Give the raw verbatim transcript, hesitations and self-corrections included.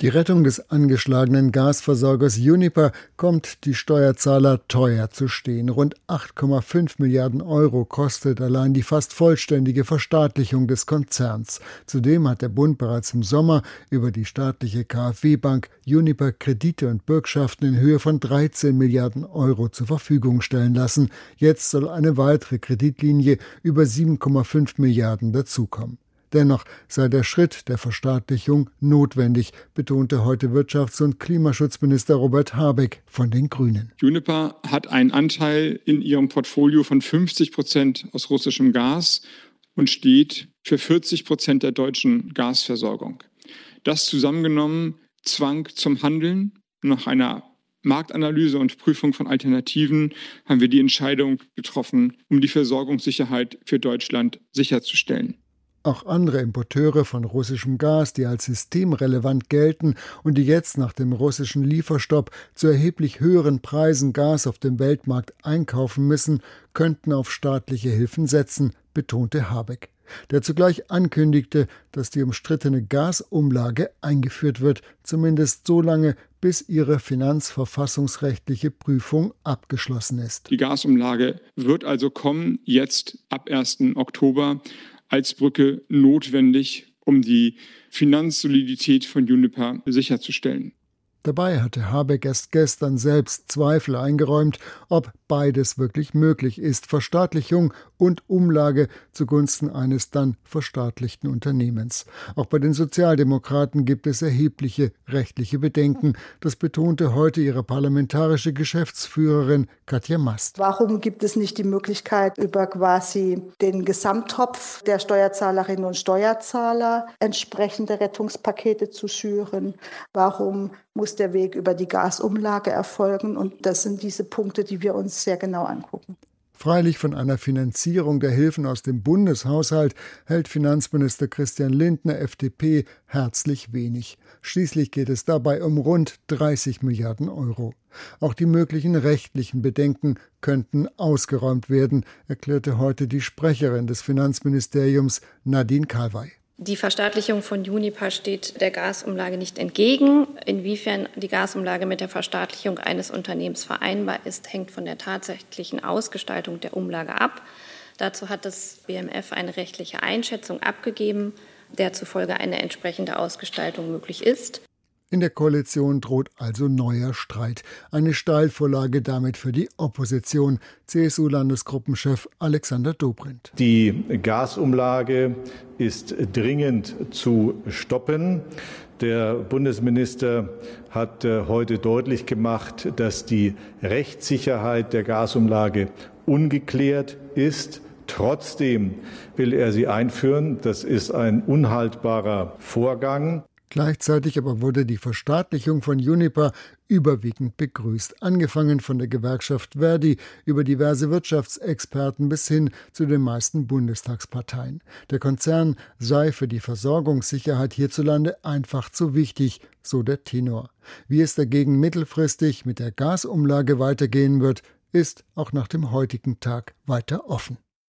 Die Rettung des angeschlagenen Gasversorgers Uniper kommt die Steuerzahler teuer zu stehen. Rund acht Komma fünf Milliarden Euro kostet allein die fast vollständige Verstaatlichung des Konzerns. Zudem hat der Bund bereits im Sommer über die staatliche KfW-Bank Uniper Kredite und Bürgschaften in Höhe von dreizehn Milliarden Euro zur Verfügung stellen lassen. Jetzt soll eine weitere Kreditlinie über sieben Komma fünf Milliarden dazukommen. Dennoch sei der Schritt der Verstaatlichung notwendig, betonte heute Wirtschafts- und Klimaschutzminister Robert Habeck von den Grünen. Uniper hat einen Anteil in ihrem Portfolio von fünfzig Prozent aus russischem Gas und steht für vierzig Prozent der deutschen Gasversorgung. Das zusammengenommen zwang zum Handeln. Nach einer Marktanalyse und Prüfung von Alternativen haben wir die Entscheidung getroffen, um die Versorgungssicherheit für Deutschland sicherzustellen. Auch andere Importeure von russischem Gas, die als systemrelevant gelten und die jetzt nach dem russischen Lieferstopp zu erheblich höheren Preisen Gas auf dem Weltmarkt einkaufen müssen, könnten auf staatliche Hilfen setzen, betonte Habeck, der zugleich ankündigte, dass die umstrittene Gasumlage eingeführt wird, zumindest so lange, bis ihre finanzverfassungsrechtliche Prüfung abgeschlossen ist. Die Gasumlage wird also kommen, jetzt ab ersten Oktober. Als Brücke notwendig, um die Finanzsolidität von Uniper sicherzustellen. Dabei hatte Habeck erst gestern selbst Zweifel eingeräumt, ob beides wirklich möglich ist, Verstaatlichung und Umlage zugunsten eines dann verstaatlichten Unternehmens. Auch bei den Sozialdemokraten gibt es erhebliche rechtliche Bedenken. Das betonte heute ihre parlamentarische Geschäftsführerin Katja Mast. Warum gibt es nicht die Möglichkeit, über quasi den Gesamttopf der Steuerzahlerinnen und Steuerzahler entsprechende Rettungspakete zu schüren? Warum muss der Weg über die Gasumlage erfolgen? Und das sind diese Punkte, die wir uns sehr genau angucken. Freilich von einer Finanzierung der Hilfen aus dem Bundeshaushalt hält Finanzminister Christian Lindner, F D P, herzlich wenig. Schließlich geht es dabei um rund dreißig Milliarden Euro. Auch die möglichen rechtlichen Bedenken könnten ausgeräumt werden, erklärte heute die Sprecherin des Finanzministeriums Nadine Kalwey. Die Verstaatlichung von Uniper steht der Gasumlage nicht entgegen. Inwiefern die Gasumlage mit der Verstaatlichung eines Unternehmens vereinbar ist, hängt von der tatsächlichen Ausgestaltung der Umlage ab. Dazu hat das B M F eine rechtliche Einschätzung abgegeben, der zufolge eine entsprechende Ausgestaltung möglich ist. In der Koalition droht also neuer Streit. Eine Steilvorlage damit für die Opposition. C S U-Landesgruppenchef Alexander Dobrindt. Die Gasumlage ist dringend zu stoppen. Der Bundesminister hat heute deutlich gemacht, dass die Rechtssicherheit der Gasumlage ungeklärt ist. Trotzdem will er sie einführen. Das ist ein unhaltbarer Vorgang. Gleichzeitig aber wurde die Verstaatlichung von Uniper überwiegend begrüßt, angefangen von der Gewerkschaft Verdi über diverse Wirtschaftsexperten bis hin zu den meisten Bundestagsparteien. Der Konzern sei für die Versorgungssicherheit hierzulande einfach zu wichtig, so der Tenor. Wie es dagegen mittelfristig mit der Gasumlage weitergehen wird, ist auch nach dem heutigen Tag weiter offen.